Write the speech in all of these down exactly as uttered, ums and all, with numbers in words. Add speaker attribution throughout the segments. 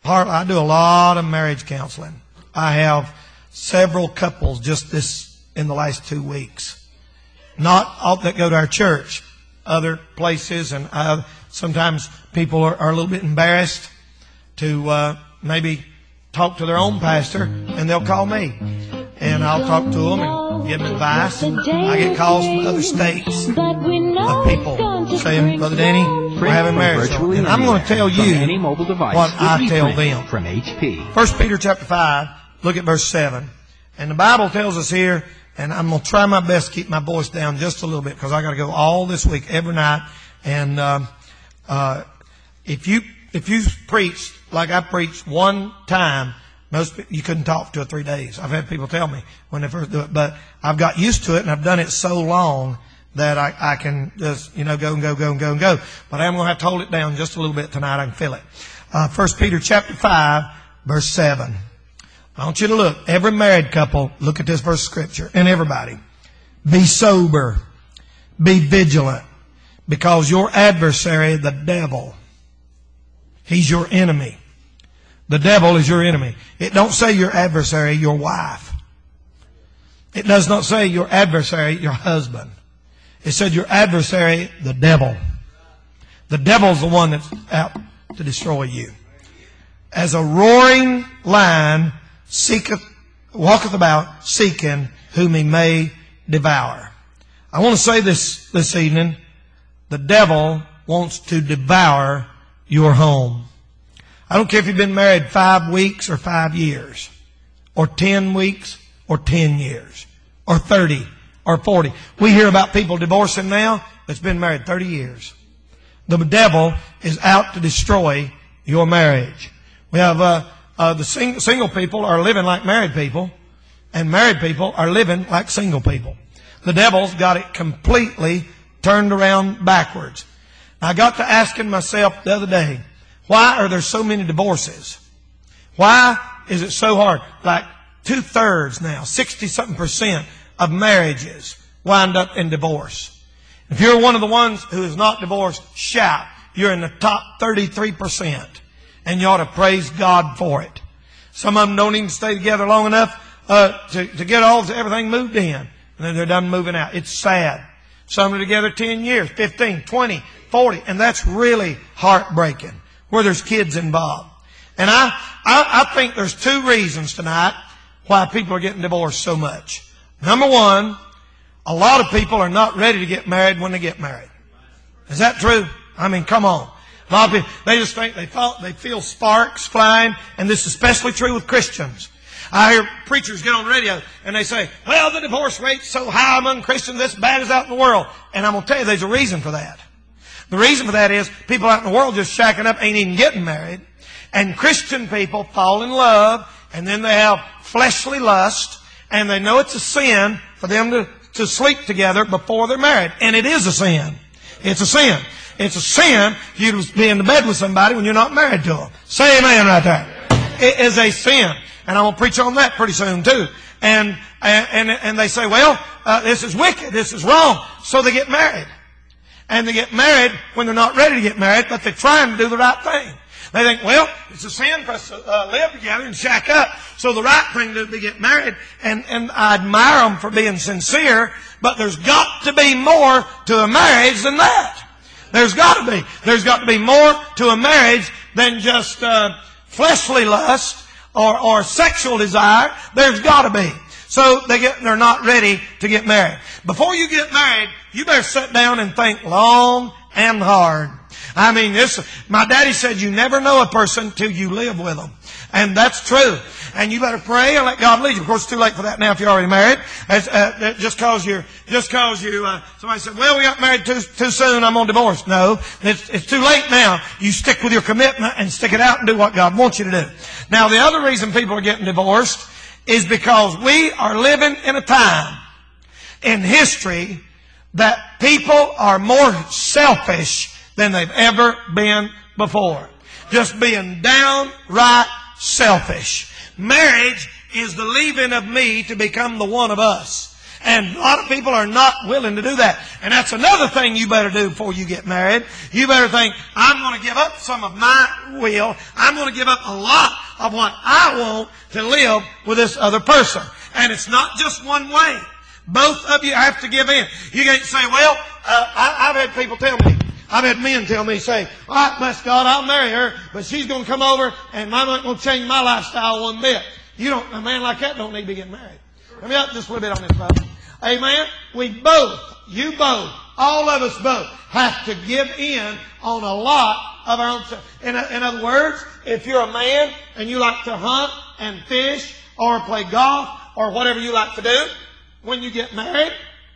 Speaker 1: Hartley, I do a lot of marriage counseling. I have several couples just this in the last two weeks. Not all that go to our church, other places, and uh, sometimes people are, are a little bit embarrassed to uh, maybe talk to their own pastor, and they'll call me. And I'll talk to them and give them advice. I get calls from other states of people saying, Brother Danny, we're having marriage. And I'm going to tell you what I tell them.
Speaker 2: From H P.
Speaker 1: First Peter chapter five, look at verse seven. And the Bible tells us here, and I'm going to try my best to keep my voice down just a little bit because I got to go all this week, every night. And uh, uh, if you if you preach like I preached one time, most people, you couldn't talk to it three days. I've had people tell me when they first do it, but I've got used to it and I've done it so long that I, I can just, you know, go and go, go and go and go. But I'm going to have to hold it down just a little bit tonight. I can feel it. Uh, First Peter chapter five, verse seven. I want you to look. Every married couple, look at this verse of Scripture. And everybody, be sober, be vigilant, because your adversary, the devil, he's your enemy. The devil is your enemy. It don't say your adversary, your wife. It does not say your adversary, your husband. It said your adversary, the devil. The devil's the one that's out to destroy you. As a roaring lion seeketh, walketh about, seeking whom he may devour. I want to say this this evening. The devil wants to devour your home. I don't care if you've been married five weeks or five years, or ten weeks or ten years, or thirty or forty. We hear about people divorcing now that's been married thirty years. The devil is out to destroy your marriage. We have uh, uh, the sing- single people are living like married people, and married people are living like single people. The devil's got it completely turned around backwards. I got to asking myself the other day, why are there so many divorces? Why is it so hard? Like two-thirds now, sixty-something percent of marriages wind up in divorce. If you're one of the ones who is not divorced, shout. You're in the top thirty-three percent. And you ought to praise God for it. Some of them don't even stay together long enough uh, to, to get all everything moved in. And then they're done moving out. It's sad. Some are together ten years, fifteen, twenty, forty. And that's really heartbreaking, where there's kids involved. And I, I, I think there's two reasons tonight why people are getting divorced so much. Number one, a lot of people are not ready to get married when they get married. Is that true? I mean, come on. A lot of people, they just think they thought they feel sparks flying, and this is especially true with Christians. I hear preachers get on the radio and they say, well, the divorce rate's so high among Christians, this bad as out in the world. And I'm going to tell you, there's a reason for that. The reason for that is people out in the world just shacking up, ain't even getting married. And Christian people fall in love, and then they have fleshly lust, and they know it's a sin for them to, to sleep together before they're married. And it is a sin. It's a sin. It's a sin for you to be in the bed with somebody when you're not married to them. Say amen right there. It is a sin. And I'm going to preach on that pretty soon too. And, and, and they say, well, uh, this is wicked. This is wrong. So they get married. And they get married when they're not ready to get married, but they're trying to do the right thing. They think, well, it's a sin for us to uh, live together and shack up. So the right thing to do is get married. And, and I admire them for being sincere, but there's got to be more to a marriage than that. There's got to be. There's got to be more to a marriage than just uh, fleshly lust or, or sexual desire. There's got to be. So they get, they're not ready to get married. Before you get married, you better sit down and think long and hard. I mean, this, my daddy said you never know a person till you live with them. And that's true. And you better pray and let God lead you. Of course, it's too late for that now if you're already married. It's, uh, just cause you're, just cause you, uh, somebody said, well, we got married too, too soon, I'm on divorce. No, it's, it's too late now. You stick with your commitment and stick it out and do what God wants you to do. Now, the other reason people are getting divorced is because we are living in a time in history that people are more selfish than they've ever been before. Just being downright selfish. Marriage is the leaving of me to become the one of us. And a lot of people are not willing to do that. And that's another thing you better do before you get married. You better think, I'm going to give up some of my will. I'm going to give up a lot of what I want to live with this other person. And it's not just one way. Both of you have to give in. You can't say, well, uh, I, I've had people tell me, I've had men tell me, say, all right, bless God, I'll marry her, but she's going to come over and I'm not going to change my lifestyle one bit. You don't, a man like that don't need to be getting married. Let me up just a little bit on this, brother. Amen? We both, you both, all of us both, have to give in on a lot of our own stuff. In, in other words, if you're a man and you like to hunt and fish or play golf or whatever you like to do, when you get married,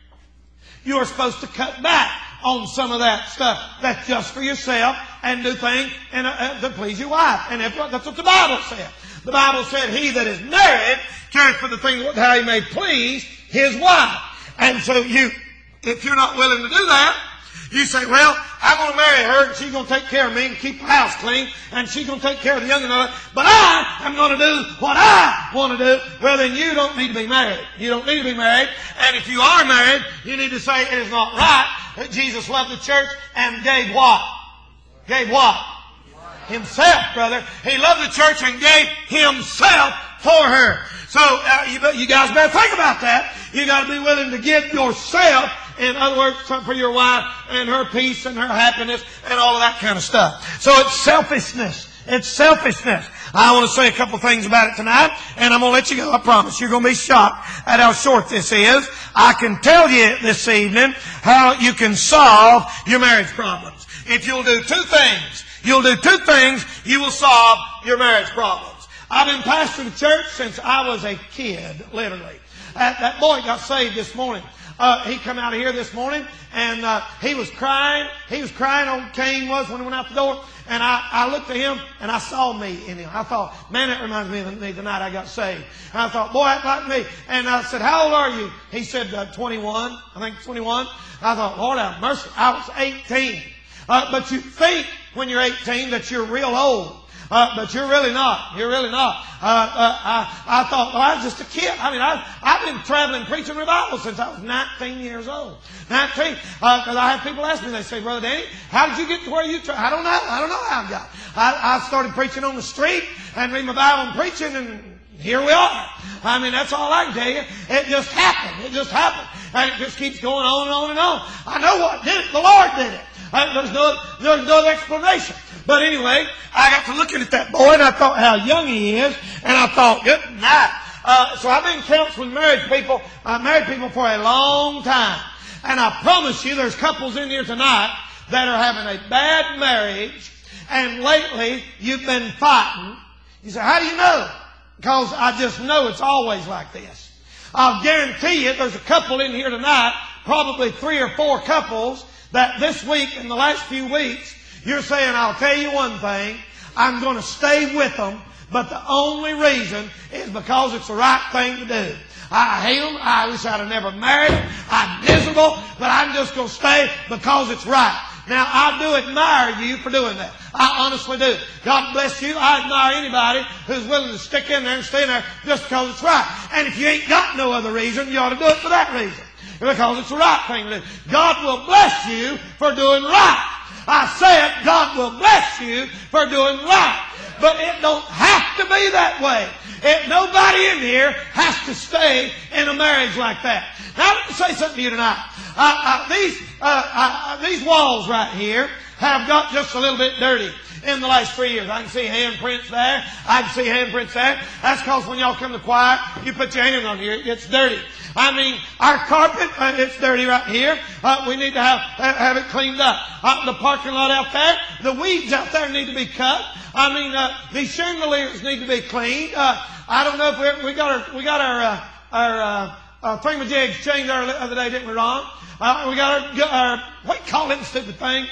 Speaker 1: you are supposed to cut back on some of that stuff that's just for yourself and do things and, uh, to please your wife. And if, that's what the Bible said. The Bible said, he that is married careth for the things how he may please his wife. And so you, if you're not willing to do that, you say, well, I'm going to marry her and she's going to take care of me and keep the house clean and she's going to take care of the young and all that. But I am going to do what I want to do. Well, then you don't need to be married. You don't need to be married. And if you are married, you need to say it is not right that Jesus loved the church and gave what? Gave what? Himself, brother. He loved the church and gave himself for her. So uh, you, you guys better think about that. You got to be willing to give yourself. In other words, for your wife and her peace and her happiness and all of that kind of stuff. So it's selfishness. It's selfishness. I want to say a couple things about it tonight, and I'm going to let you go. I promise. You're going to be shocked at how short this is. I can tell you this evening how you can solve your marriage problems. If you'll do two things, you'll do two things, you will solve your marriage problems. I've been pastoring the church since I was a kid, literally. Uh, that boy got saved this morning. Uh, he come out of here this morning, and uh, he was crying. He was crying, old Cain was, when he went out the door. And I, I looked at him, and I saw me in him. I thought, man, that reminds me of me the night I got saved. And I thought, boy, act like me. And I said, how old are you? He said, uh, twenty-one. I think twenty-one. I thought, Lord have mercy. I was eighteen. Uh, but you think when you're eighteen that you're real old. Uh, but you're really not. You're really not. Uh, uh, I, I thought, well, I was just a kid. I mean, I, I've been traveling preaching revival since I was nineteen years old. nineteen. Because uh, I have people ask me, they say, Brother Danny, how did you get to where you, tra-? I don't know. I don't know how I got. I, I started preaching on the street and reading my Bible and preaching, and here we are. I mean, that's all I can tell you. It just happened. It just happened. And it just keeps going on and on and on. I know what did it. The Lord did it. Uh, there's no, there's no explanation. But anyway, I got to looking at that boy, and I thought how young he is, and I thought, good night. Uh, so I've been counseling married people, uh, married people for a long time. And I promise you, there's couples in here tonight that are having a bad marriage, and lately you've been fighting. You say, how do you know? Because I just know it's always like this. I'll guarantee you there's a couple in here tonight, probably three or four couples, that this week, in the last few weeks, you're saying, I'll tell you one thing, I'm going to stay with them, but the only reason is because it's the right thing to do. I hate them. I wish I'd have never married them. I'm miserable, but I'm just going to stay because it's right. Now, I do admire you for doing that. I honestly do. God bless you. I admire anybody who's willing to stick in there and stay in there just because it's right. And if you ain't got no other reason, you ought to do it for that reason. Because it's the right thing to do. God will bless you for doing right. I said God will bless you for doing right. But it don't have to be that way. It, nobody in here has to stay in a marriage like that. Now, let me say something to you tonight. Uh, uh, these, uh, uh, these walls right here have got just a little bit dirty in the last three years. I can see handprints there. I can see handprints there. That's because when y'all come to choir, you put your hand on here, it gets dirty. I mean, our carpet, uh, it's dirty right here. Uh, we need to have, have it cleaned up. Uh, the parking lot out there, the weeds out there need to be cut. I mean, uh, these chandeliers need to be cleaned. Uh, I don't know if we, we got our, we got our, uh, our, uh, uh, thingamajigs changed the other day, didn't we, Ron? Uh, we got our, our, what do you call them stupid thing?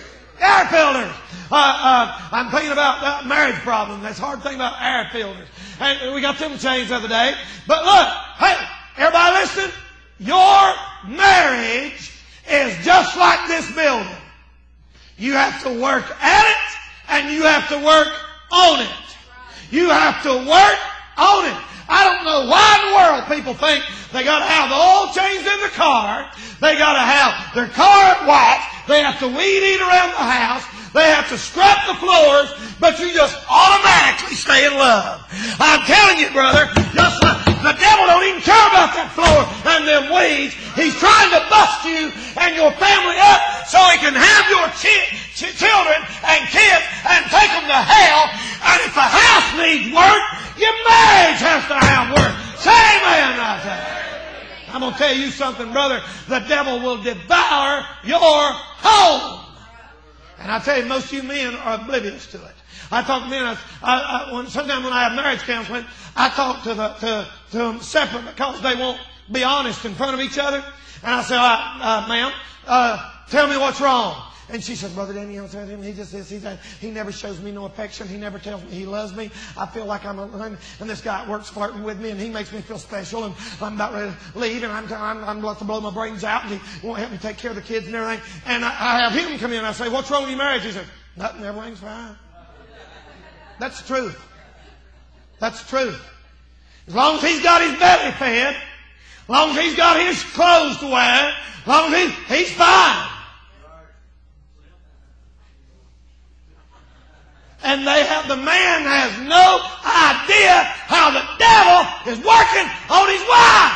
Speaker 1: Air filters. Uh, uh, I'm thinking about that marriage problem. That's a hard thing about air filters. And we got them changed the other day. But look, hey, everybody listen. Your marriage is just like this building. You have to work at it and you have to work on it. You have to work on it. I don't know why in the world people think they got to have the oil changed in the car. They got to have their car waxed. They have to weed eat around the house. They have to scrub the floors. But you just automatically stay in love. I'm telling you, brother, just uh, the devil don't even care about that floor and them weeds. He's trying to bust you and your family up so he can have your chi- ch- children and kids and take them to hell. And if the house needs work, your marriage has to have work. Say amen right there. I'm going to tell you something, brother. The devil will devour your home. And I tell you, most of you men are oblivious to it. I talk to men, I, I, I, when, sometimes when I have marriage counseling, I talk to, the, to, to them separate because they won't be honest in front of each other. And I say, all right, uh, ma'am, uh, tell me what's wrong. And she says, Brother Danny, I'm telling him, he just this, he that. He never shows me no affection. He never tells me he loves me. I feel like I'm a, and this guy at work's flirting with me, and he makes me feel special, and I'm about ready to leave, and I'm, I'm, I'm about to blow my brains out, and he won't help me take care of the kids and everything. And I, I have him come in, and I say, what's wrong with your marriage? He says, nothing, everything's fine. That's the truth. That's the truth. As long as he's got his belly fed, as long as he's got his clothes to wear, as long as he's, he's fine. And they have, the man has no idea how the devil is working on his wife.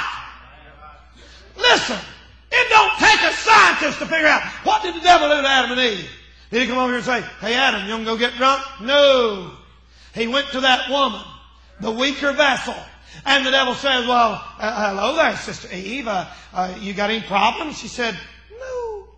Speaker 1: Listen, it don't take a scientist to figure out what did the devil do to Adam and Eve. Did he come over here and say, hey Adam, you want to go get drunk? No. He went to that woman, the weaker vessel. And the devil says, well, uh, hello there, Sister Eve. Uh, uh, you got any problems? She said, no.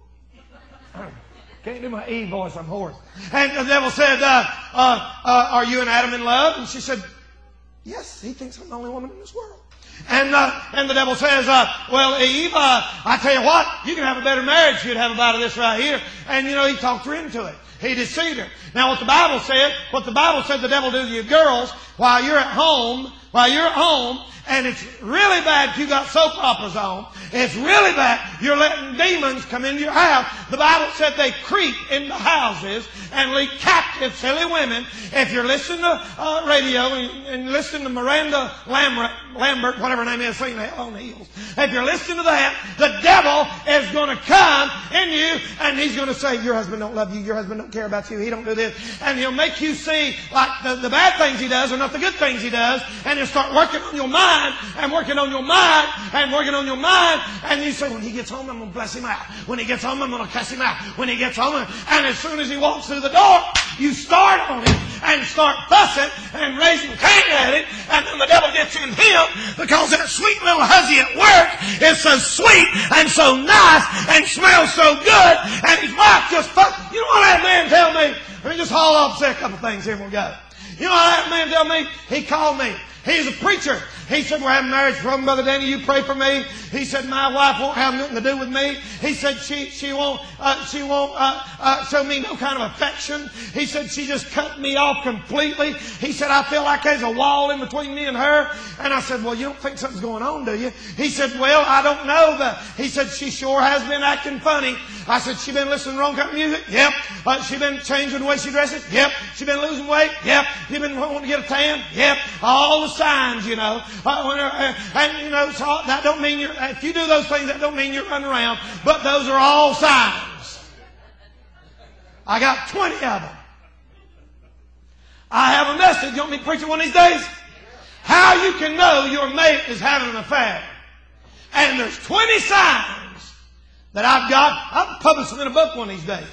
Speaker 1: Can't do my E voice, I'm hoarse. And the devil said, uh, uh, uh, are you and Adam in love? And she said, yes, he thinks I'm the only woman in this world. And uh, and the devil says, uh, well, Eve, uh, I tell you what, you can have a better marriage if you'd have about this right here. And, you know, he talked her into it. He deceived her. Now, what the Bible said, what the Bible said the devil do to you girls while you're at home, while you're at home, and it's really bad if you got soap operas on. It's really bad. You're letting demons come into your house. The Bible said they creep into houses and lead captive silly women. If you're listening to uh, radio and, and listening to Miranda Lambert, Lambert, whatever her name is, singing Hell on Heels. If you're listening to that, the devil is going to come in you and he's going to say, your husband don't love you, your husband don't care about you, he don't do this. And he'll make you see like the, the bad things he does are not the good things he does. And he'll start working on your mind and working on your mind and working on your mind. And you say, when he gets home, I'm going to bless him out. When he gets home, I'm going to cuss him out. When he gets home, and as soon as he walks through the door, you start on him and start fussing and raising Cain at him. And then the devil gets in him because that sweet little hussy at work is so sweet and so nice and smells so good. And his wife just fuss. You know what that man tell me? Let me just haul off and say a couple things here and we'll go. You know what that man tell me? He called me. He's a preacher. He said, we're having marriage problem, Brother Danny. You pray for me. He said, my wife won't have nothing to do with me. He said, she, she won't, uh, she won't, uh, uh, show me no kind of affection. He said, she just cut me off completely. He said, I feel like there's a wall in between me and her. And I said, well, you don't think something's going on, do you? He said, well, I don't know. But he said, she sure has been acting funny. I said, she been listening to wrong kind of music? Yep. Uh, she been changing the way she dresses? Yep. She been losing weight? Yep. You been wanting to get a tan? Yep. All the signs, you know. Uh, when, uh, and, you know, so that don't mean you're, if you do those things, that don't mean you're running around. But those are all signs. I got twenty of them. I have a message. You want me to preach it one of these days? How you can know your mate is having an affair. And there's twenty signs that I've got. I'll publish them in a book one of these days.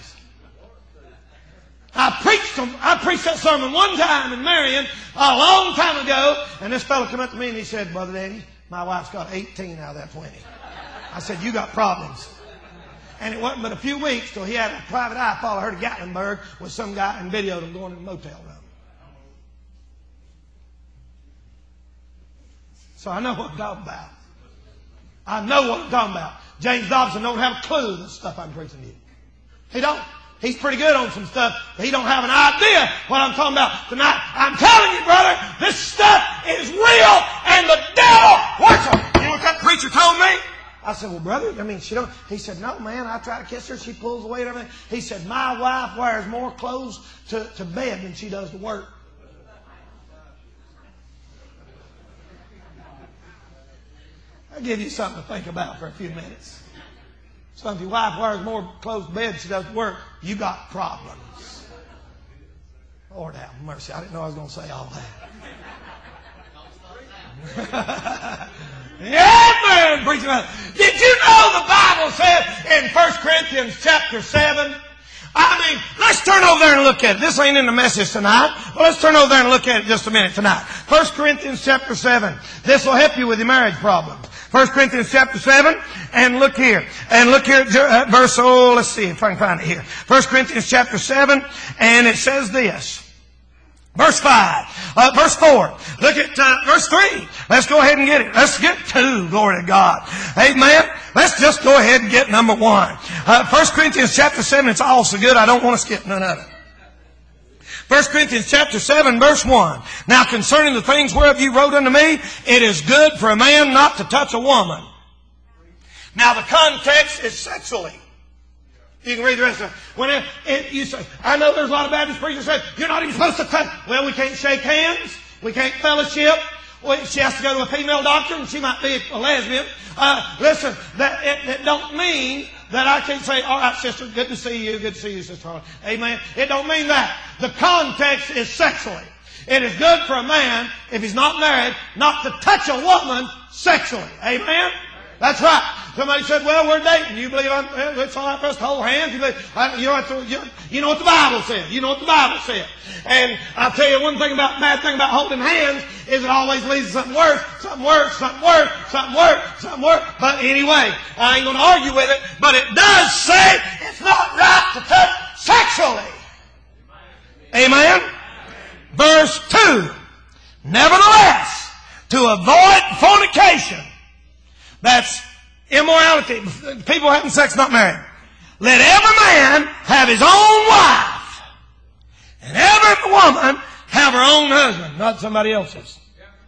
Speaker 1: I preached them. I preached that sermon one time in Marion a long time ago, and this fellow came up to me and he said, Brother Danny, my wife's got eighteen out of that twenty. I said, you got problems. And it wasn't but a few weeks till he had a private eye follow her to Gatlinburg with some guy and videoed him going in a motel room. So I know what I'm talking about. I know what I'm talking about. James Dobson don't have a clue of the stuff I'm preaching to you. He don't. He's pretty good on some stuff, but he don't have an idea what I'm talking about tonight. I'm telling you, brother, this stuff is real, and the devil works on it. You know what that preacher told me? I said, well, brother, I mean, she don't. He said, no, man, I try to kiss her. She pulls away and everything. He said, my wife wears more clothes to, to bed than she does to work. I'll give you something to think about for a few minutes. So if your wife wears more clothes to bed than she does to work, you got problems. Lord have mercy. I didn't know I was going to say all that. Yeah, man, preaching about it. Did you know the Bible said in First Corinthians chapter seven? I mean, let's turn over there and look at it. This ain't in the message tonight, but let's turn over there and look at it just a minute tonight. First Corinthians chapter seven. This will help you with your marriage problems. First Corinthians chapter seven, and look here. And look here at verse, oh, let's see if I can find it here. First Corinthians chapter seven, and it says this. Verse five. Uh, verse four. Look at uh, verse three. Let's go ahead and get it. Let's get two. Glory to God. Amen. Let's just go ahead and get number one. Uh, First Corinthians chapter seven. It's all so good I don't want to skip none of it. First Corinthians chapter seven, verse one. Now concerning the things whereof you wrote unto me, it is good for a man not to touch a woman. Now the context is sexually. You can read the rest of it. When it, it, you say, I know there's a lot of Baptist preachers that say, you're not even supposed to touch. Well, we can't shake hands. We can't fellowship. Well, she has to go to a female doctor, and she might be a lesbian. Uh, listen, that it, it don't mean that I can't say, all right, sister, good to see you, good to see you, Sister Harlan. Amen. It don't mean that. The context is sexually. It is good for a man, if he's not married, not to touch a woman sexually. Amen. That's right. Somebody said, well, we're dating. You believe I'm, well, it's all right for us to hold hands? You, believe, I, you, know what the, you, you know what the Bible says. You know what the Bible says. And I'll tell you one thing about, bad thing about holding hands is it always leads to something worse, something worse, something worse, something worse, something worse. But anyway, I ain't going to argue with it. But it does say it's not right to touch sexually. Amen? Verse two. Nevertheless, to avoid fornication, that's immorality, people having sex not married. Let every man have his own wife, and every woman have her own husband, not somebody else's.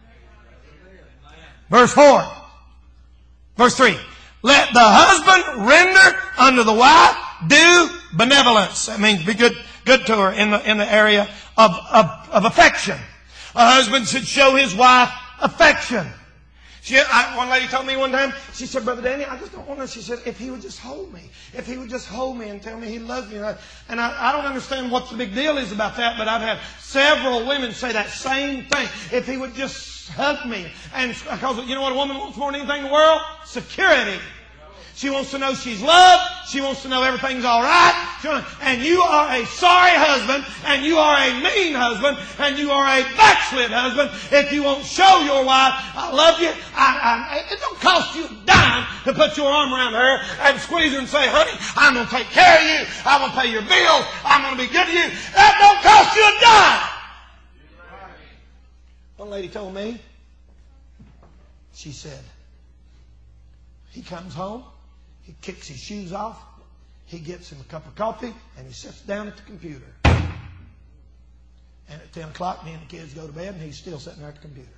Speaker 1: Verse four. Verse three. Let the husband render unto the wife due benevolence. That means be good, good to her in the, in the area of, of, of affection. A husband should show his wife affection. She, I, one lady told me one time, she said, Brother Danny, I just don't want to. She said, if he would just hold me, if he would just hold me and tell me he loves me. And I, and I, I don't understand what the big deal is about that, but I've had several women say that same thing. If he would just hug me. And because you know what a woman wants more than anything in the world? Security. She wants to know she's loved. She wants to know everything's all right. And you are a sorry husband, and you are a mean husband, and you are a backslid husband if you won't show your wife, I love you. I, I, it don't cost you a dime to put your arm around her and squeeze her and say, honey, I'm going to take care of you. I'm going to pay your bills. I'm going to be good to you. That don't cost you a dime. One lady told me, she said, he comes home. He kicks his shoes off. He gets him a cup of coffee, and he sits down at the computer. And at ten o'clock, me and the kids go to bed, and he's still sitting there at the computer.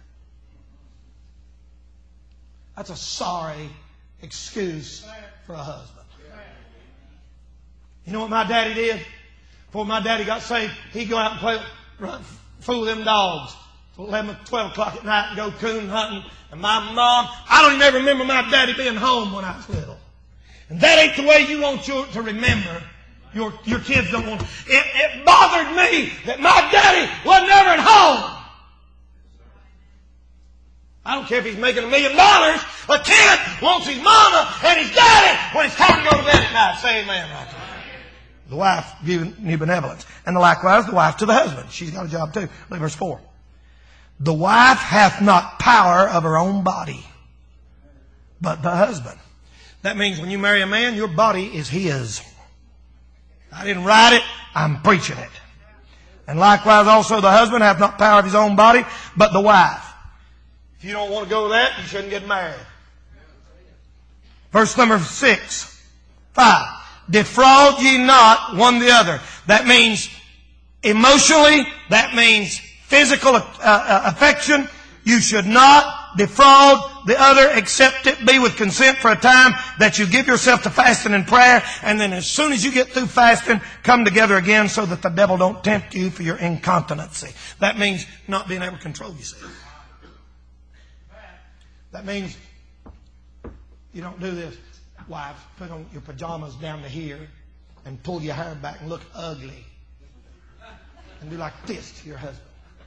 Speaker 1: That's a sorry excuse for a husband. You know what my daddy did? Before my daddy got saved, he'd go out and play, run, fool them dogs till eleven, twelve o'clock at night and go coon hunting. And my mom, I don't even ever remember my daddy being home when I was little. And that ain't the way you want your, to remember. Your, your kids don't want. It, it bothered me that my daddy was never at home. I don't care if he's making a million dollars. A kid wants his mama and his daddy when it's time to go to bed at night. Say amen right there. The wife giving new benevolence. And likewise, the wife to the husband. She's got a job too. Look at verse four. The wife hath not power of her own body, but the husband. That means when you marry a man, your body is his. I didn't write it, I'm preaching it. And likewise also the husband hath not power of his own body, but the wife. If you don't want to go with that, you shouldn't get married. Verse number six. Five. Defraud ye not one the other. That means emotionally, that means physical uh, uh, affection. You should not defraud the other, except it be with consent for a time, that you give yourself to fasting and prayer, and then as soon as you get through fasting, come together again so that the devil don't tempt you for your incontinency. That means not being able to control yourself. That means You don't do this. Wives, put on your pajamas down to here and pull your hair back and look ugly. And do like this to your husband.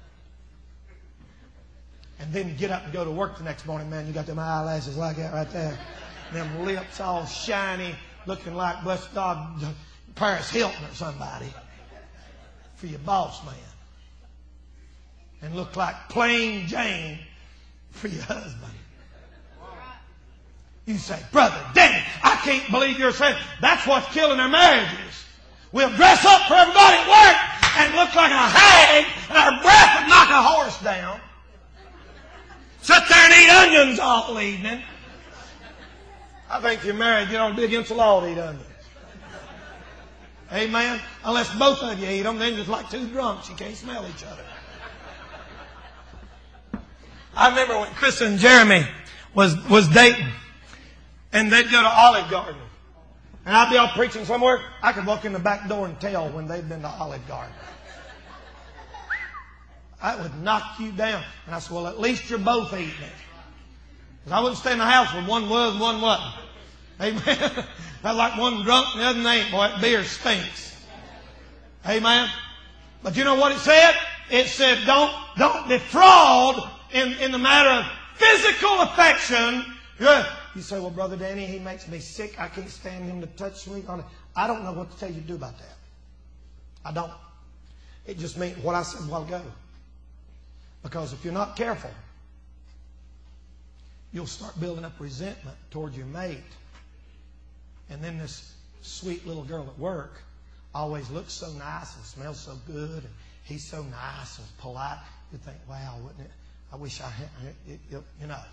Speaker 1: And then get up and go to work the next morning, man. You got them eyelashes like that right there. And them lips all shiny, looking like blessed dog Paris Hilton or somebody. For your boss man. And look like plain Jane for your husband. You say, Brother Danny, I can't believe you're saying that's what's killing our marriages. We'll dress up for everybody at work and look like a hag, and our breath would knock a horse down. Sit there and eat onions all evening. I think if you're married, you don't be against the law to eat onions. Amen? Unless both of you eat them, then just like two drunks. You can't smell each other. I remember when Chris and Jeremy was, was dating, and they'd go to Olive Garden. And I'd be out preaching somewhere. I could walk in the back door and tell when they'd been to Olive Garden. I would knock you down. And I said, well, at least you're both eating it. Because I wouldn't stay in the house when one was and one wasn't. Amen. That's like one drunk and the other ain't. Boy, that beer stinks. Amen. But you know what it said? It said, don't, don't defraud in, in the matter of physical affection. You say, well, Brother Danny, he makes me sick. I can't stand him to touch me. I don't know what to tell you to do about that. I don't. It just means what I said a while ago. Because if you're not careful, you'll start building up resentment toward your mate. And then this sweet little girl at work always looks so nice and smells so good. And he's so nice and polite. You think, wow, wouldn't it? I wish I had, it, it, you know.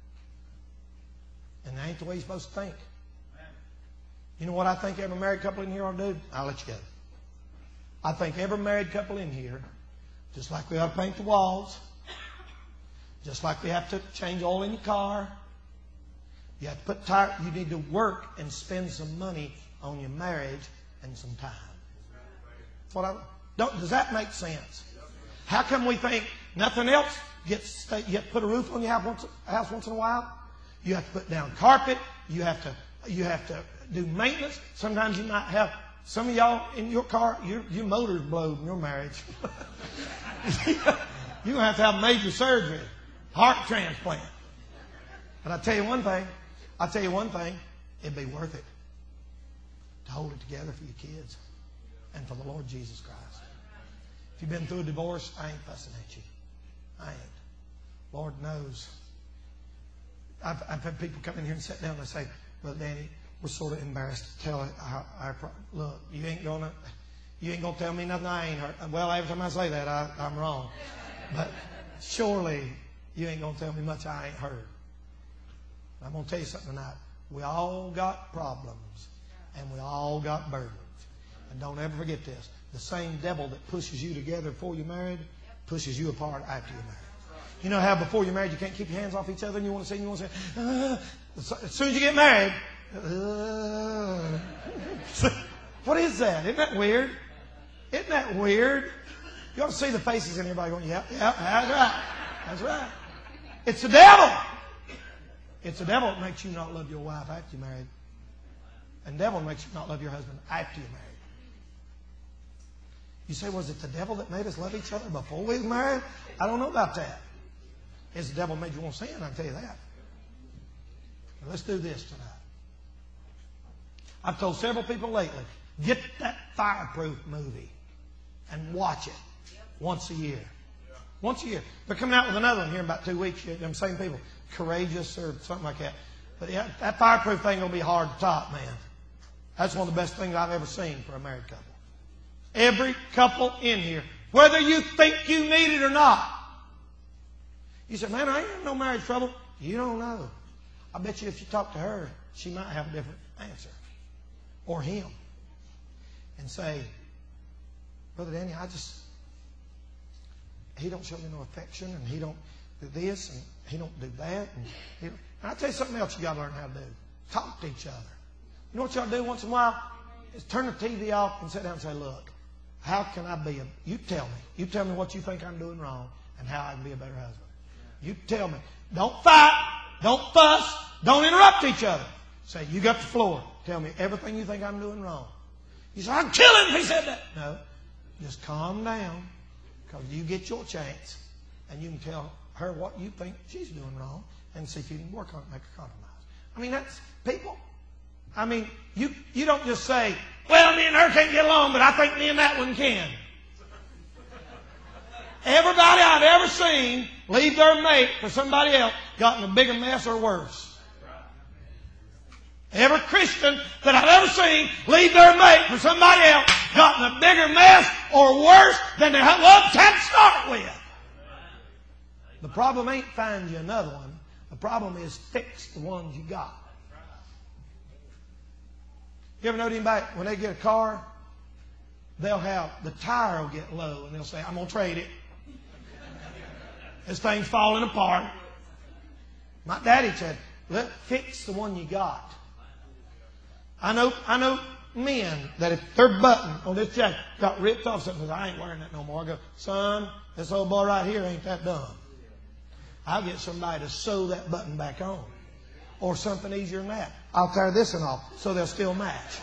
Speaker 1: And that ain't the way you're supposed to think. You know what I think every married couple in here ought to do? I'll let you go. I think every married couple in here, just like we ought to paint the walls, just like we have to change oil in your car, you have to put tire, you need to work and spend some money on your marriage and some time. That's what I, don't, does that make sense? How come we think nothing else gets, you have to put a roof on your house once, house once in a while? You have to put down carpet. You have to, you have to do maintenance. Sometimes you might have, some of y'all in your car, your, your motor's blowed in your marriage. You're going to have to have major surgery, heart transplant. But I tell you one thing, I tell you one thing, it'd be worth it to hold it together for your kids and for the Lord Jesus Christ. If you've been through a divorce, I ain't fussing at you. I ain't. Lord knows. I've, I've had people come in here and sit down and say, Brother Danny, we're sort of embarrassed to tell our, our look, you ain't gonna, you ain't gonna tell me nothing I ain't heard. Well, every time I say that, I, I'm wrong. But surely you ain't gonna tell me much I ain't heard. I'm gonna tell you something tonight. We all got problems, and we all got burdens. And don't ever forget this: the same devil that pushes you together before you're married pushes you apart after you're married. You know how before you're married you can't keep your hands off each other and you want to say, you want to say, uh, as soon as you get married, uh, what is that? Isn't that weird? Isn't that weird? You ought to see the faces in everybody going, yeah, yeah, that's right. That's right. It's the devil. It's the devil that makes you not love your wife after you're married. And the devil makes you not love your husband after you're married. You say, was it the devil that made us love each other before we were married? I don't know about that. It's the devil made you want to sin, I can tell you that. Now, let's do this tonight. I've told several people lately, get that Fireproof movie and watch it once a year. Once a year. They're coming out with another one here in about two weeks. Them same people. Courageous or something like that. But yeah, that Fireproof thing will be hard to top, man. That's one of the best things I've ever seen for a married couple. Every couple in here, whether you think you need it or not. You say, man, I ain't in no marriage trouble. You don't know. I bet you if you talk to her, she might have a different answer. Or him. And say, Brother Danny, I just, he don't show me no affection, and he don't do this, and he don't do that. And, he don't. And I'll tell you something else you got to learn how to do. Talk to each other. You know what y'all do once in a while? Is turn the T V off and sit down and say, look, how can I be a, you tell me. You tell me what you think I'm doing wrong and how I can be a better husband. You tell me. Don't fight. Don't fuss. Don't interrupt each other. Say, you got the floor. Tell me everything you think I'm doing wrong. You say, I'd kill him if he said that. No. Just calm down, because you get your chance, and you can tell her what you think she's doing wrong, and see if you can work on it, make a compromise. I mean, that's people. I mean, you, you don't just say, well, me and her can't get along, but I think me and that one can. Everybody I've ever seen leave their mate for somebody else got in a bigger mess or worse. Every Christian that I've ever seen leave their mate for somebody else got in a bigger mess or worse than they once had to start with. The problem ain't find you another one. The problem is fix the ones you got. You ever know anybody, when they get a car, they'll have, the tire will get low and they'll say, I'm going to trade it. This thing's falling apart. My daddy said, let fix the one you got. I know, I know men that if their button on this jacket got ripped off, something, I ain't wearing that no more. I go, son, this old boy right here ain't that dumb. I'll get somebody to sew that button back on. Or something easier than that. I'll tear this one off so they'll still match.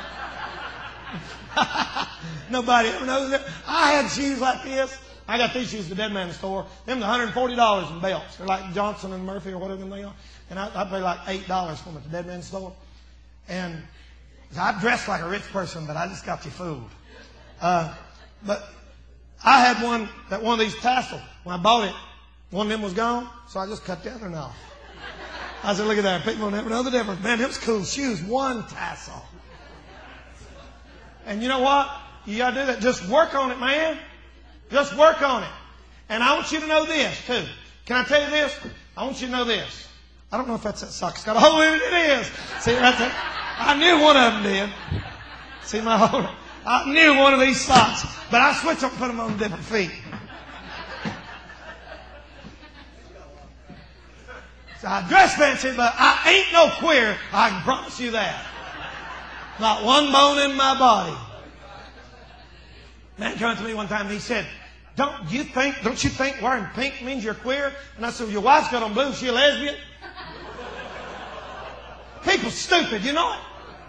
Speaker 1: Nobody ever knows that. I had shoes like this. I got these shoes at the Dead Man's store. Them one hundred forty dollars in belts. They're like Johnson and Murphy or whatever they are. And I, I pay like eight dollars for them at the Dead Man's store. And I dress like a rich person, but I just got you fooled. Uh, but I had one, that one of these tassels. When I bought it, one of them was gone, so I just cut the other one off. I said, look at that. People never know the difference. Man, them was cool shoes. One tassel. And you know what? You got to do that. Just work on it, man. Just work on it. And I want you to know this, too. Can I tell you this? I want you to know this. I don't know if that's that sock. It's got a hole in it. It is. See, right there? I knew one of them did. See my hole? I knew one of these socks. But I switched them and put them on different feet. So I dress fancy, but I ain't no queer. I can promise you that. Not one bone in my body. Man came to me one time and he said, Don't you think, don't you think wearing pink means you're queer? And I said, well, your wife's got on blue, is she a lesbian? People stupid, you know it.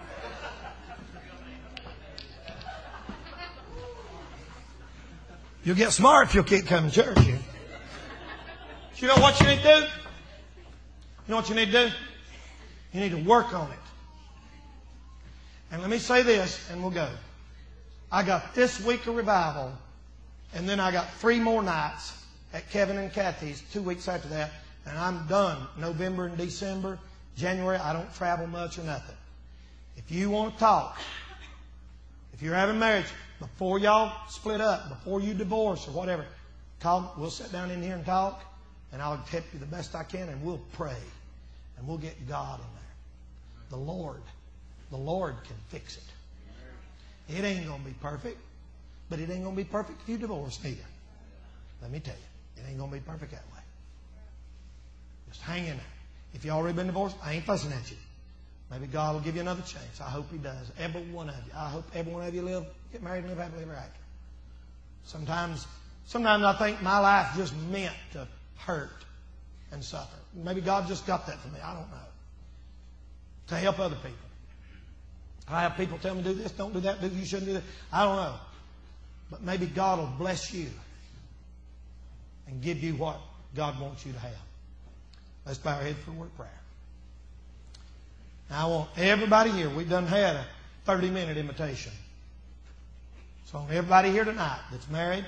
Speaker 1: You'll get smart if you'll keep coming to church. You. you know what you need to do? You know what you need to do? You need to work on it. And let me say this, and we'll go. I got this week of revival, and then I got three more nights at Kevin and Kathy's two weeks after that, and I'm done. November and December, January, I don't travel much or nothing. If you want to talk, if you're having marriage, before y'all split up, before you divorce or whatever, call, we'll sit down in here and talk, and I'll help you the best I can, and we'll pray, and we'll get God in there. The Lord, the Lord can fix it. It ain't going to be perfect, but it ain't going to be perfect if you divorce neither. Let me tell you, it ain't going to be perfect that way. Just hang in there. If you already been divorced, I ain't fussing at you. Maybe God will give you another chance. I hope He does. Every one of you. I hope every one of you live, get married and live happily ever after. Sometimes, sometimes I think my life just meant to hurt and suffer. Maybe God just got that for me. I don't know. To help other people. I have people tell me, do this, don't do that, do you shouldn't do that. I don't know. But maybe God will bless you and give you what God wants you to have. Let's bow our heads for a word of prayer. Now I want everybody here, we've done had a thirty minute invitation. So I want everybody here tonight that's married,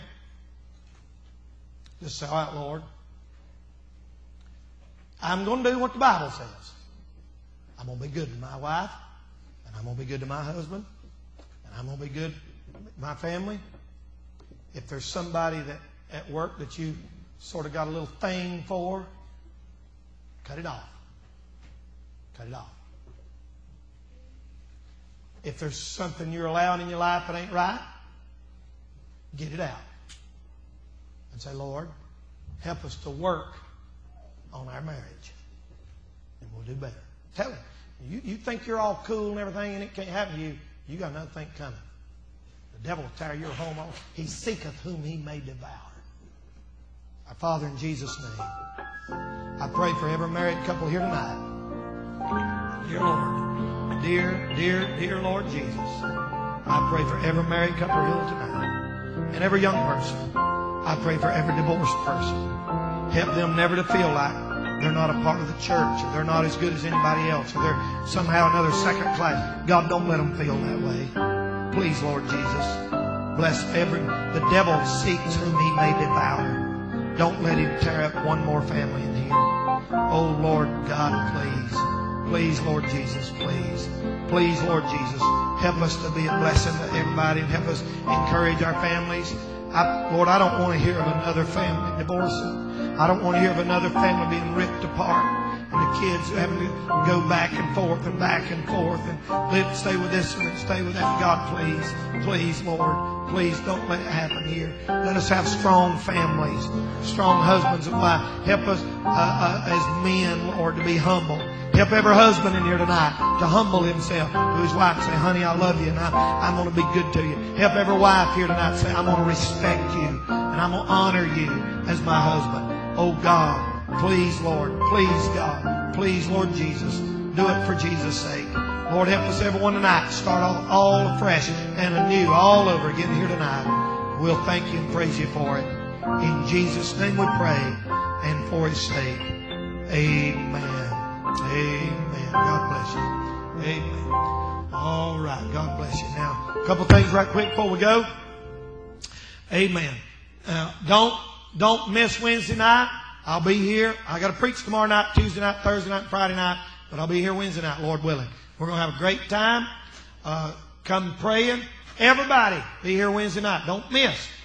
Speaker 1: just say, all right, Lord, I'm going to do what the Bible says. I'm going to be good to my wife. And I'm going to be good to my husband. And I'm going to be good to my family. If there's somebody that at work that you sort of got a little thing for, cut it off. Cut it off. If there's something you're allowing in your life that ain't right, get it out. And say, Lord, help us to work on our marriage. And we'll do better. Tell him. You, you think you're all cool and everything and it can't happen to you, you got another thing coming. The devil will tear your home off. He seeketh whom he may devour. Our Father, in Jesus' name, I pray for every married couple here tonight. Dear Lord, dear, dear, dear Lord Jesus, I pray for every married couple here tonight and every young person. I pray for every divorced person. Help them never to feel like they're not a part of the church, or they're not as good as anybody else, or they're somehow another second class. God, don't let them feel that way. Please, Lord Jesus, bless every, the devil seeks whom he may devour. Don't let him tear up one more family in here. Oh, Lord God, please. Please, Lord Jesus, please. Please, Lord Jesus, help us to be a blessing to everybody and help us encourage our families. I, Lord, I don't want to hear of another family divorcing. I don't want to hear of another family being ripped apart and the kids having to go back and forth and back and forth and live, stay with this one and stay with that. God, please, please, Lord, please don't let it happen here. Let us have strong families, strong husbands and wives. Help us uh, uh, as men, Lord, to be humble. Help every husband in here tonight to humble himself to his wife and say, honey, I love you and I'm, I'm going to be good to you. Help every wife here tonight say, I'm going to respect you and I'm going to honor you as my husband. Oh God, please, Lord, please, God, please, Lord Jesus, do it for Jesus' sake. Lord, help us everyone tonight start all, all afresh and anew all over again here tonight. We'll thank you and praise you for it. In Jesus' name we pray and for his sake. Amen. Amen. God bless you. Amen. All right. God bless you. Now, a couple things right quick before we go. Amen. Uh, don't don't miss Wednesday night. I'll be here. I got to preach tomorrow night, Tuesday night, Thursday night, Friday night, but I'll be here Wednesday night, Lord willing. We're going to have a great time. Uh, come praying. Everybody be here Wednesday night. Don't miss.